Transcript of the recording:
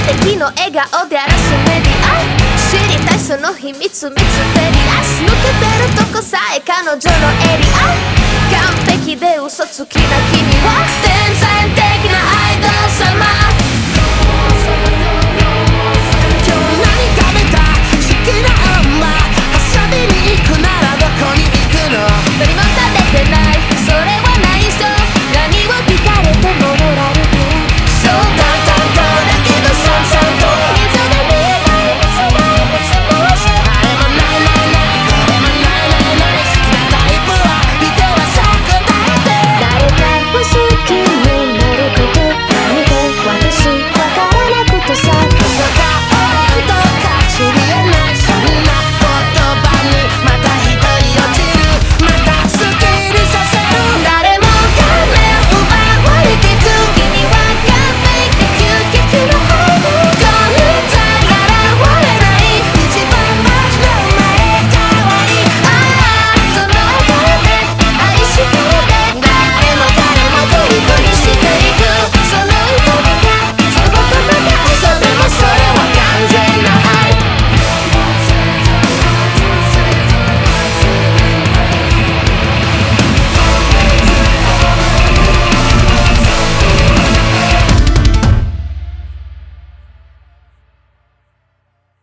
敵の笑顔で荒らすメディア、知りたいその秘密ミステリアス、抜けてるとこさえ彼女のエリア、完璧で嘘つきな君は天才的